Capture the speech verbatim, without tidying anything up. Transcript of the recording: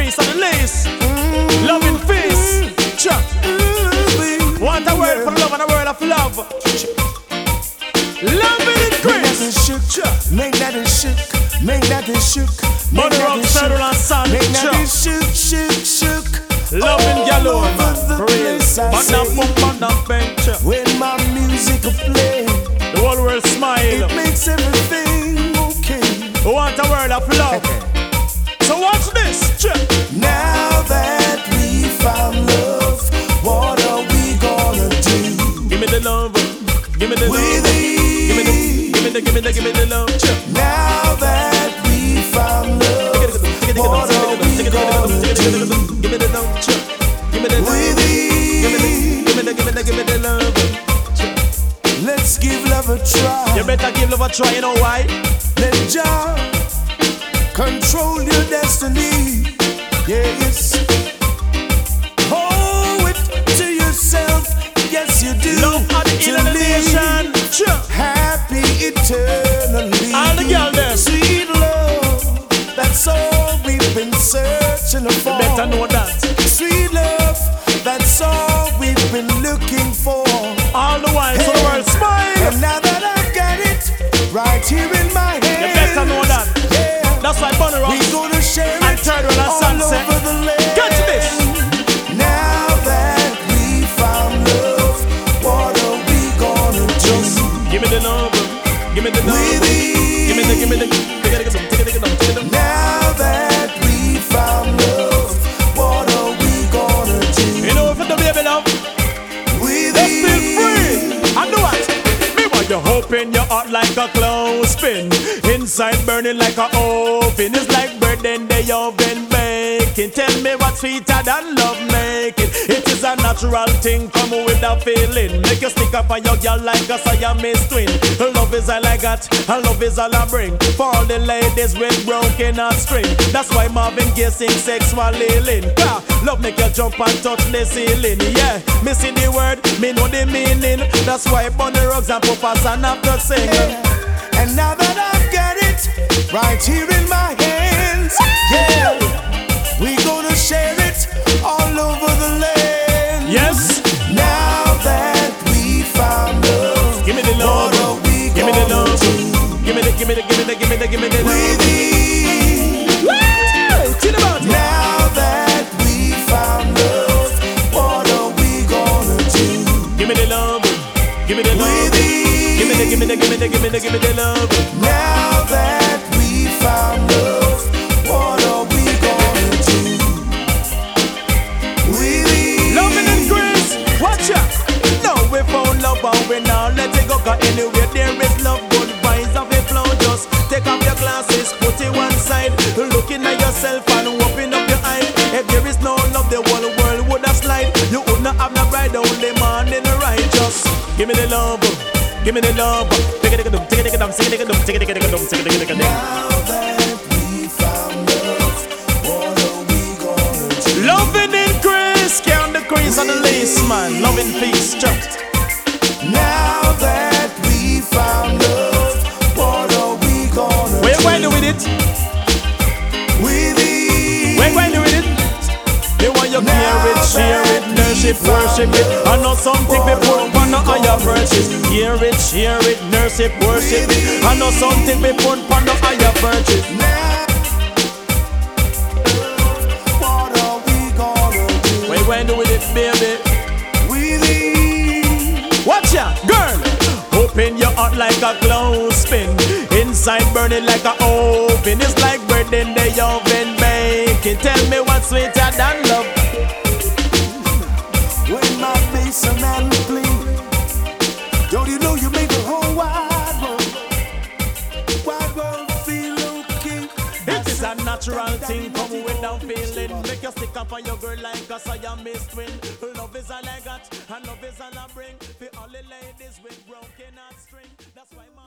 crease and the lace. Mm. Love in face. Chuck. Want a word for love and a word of love. Love in crease. Make that it shook. Make that it shook. Make that it shook. Make that it shook, shook, shook. Love in galore, man. For real. But now boom, but now bench. When my music play, the whole world smile. It makes everything okay. Want a word of love. So watch this. Now that we found love, what are we gonna do? Give me the love. Give me the love. Give me the, give me the, give me the, give me the love. Now that we found love, what are we gonna do? Give me the love. Give me the love. Give me the, give me the, give me the, give me the love. Let's give love a try. You better give love a try. You know why? Let Jah control your destiny. Yes. Hold it to yourself. Yes, you do. Love at the end of the nation. Happy eternally. All the girls them. Sweet love. That's all we've been searching for. You better know that. Sweet love. That's all we've been looking for. All the while, hey. So the world smile. And now that I've got it right here in my hand. You better know that. Yeah. That's why Bunny Rocks. We gonna share and it Third World and all Sunset. over the land. Catch this. Now that we found love, what are we gonna do? Give me the love. Give me the love. Give me the, give me the, take it, take it, take it, take it. Now that we found love, what are we gonna do? You know if it's the baby love, let's feel free. And do what? You're hoping your heart like a clothespin, inside burning like a oven. It's like bread in the oven baking. Tell me what's sweeter than love making. It is a natural thing, come with a feeling. Make you stick up on your girl like a Siamese twin. Love is all I got, and love is all I bring. For all the ladies with broken heart string. That's why Marvin Gaye sing sexual healing. Yeah, love make you jump and touch the ceiling. Yeah, me see the word, me know the meaning. That's why Bunny Rocks and Pupas and after sing. Yeah. And now that I've got it right here in my hands, yeah, we gonna share it all over the land. Yes. Now that we found love, give me the love. What are we give me the love. Do? Give me the, give me the, give me the, give me the, give me the love. With thee. Chill about it. Now that we found love, what are we gonna do? Give me the love. Give me the love. With thee. Give me the, give me the, give me the, give me the, give me the love. Now that we found love, what are we gonna do? We loving in grace. Watch out. Now we found love and we now let it go. Cause anywhere there is love, good vibes of a flow. Just take off your glasses, put it one side. Looking at yourself and open up your eyes. If there is no love, the whole world would have slide. You would not have no bride, only man in the righteous. Give me the love. Give me the love. Take it, take it, take it, take it, take it, take it, take it, take it, take it, take it. Now that we found love, what are we gonna do? Loving in grace, count the crease on the lace, man. Loving peace, just. Now that we found love, what are we gonna do? We're going to win it. With thee. We're going to win it. They want you hear it, share it, nurse it, worship it. I know something before one of higher virtues. Hear it, share it, nurse it, worship it. I know something before one of higher virtues. Now, what are we gonna do? We're going to win it, baby. With thee. Watch out, girl. Open your heart like a clothespin, inside burning like a oven. It's like bread in the oven baking. Tell me what's sweeter than love. When my face a man clean, don't you know you make the whole wide world, wide world feel okay? It is a natural thing, come without feeling. Make you stick up on your girl like a Siamese twin. Love is all I got, and love is all I bring. For all the ladies with broken heart string. That's why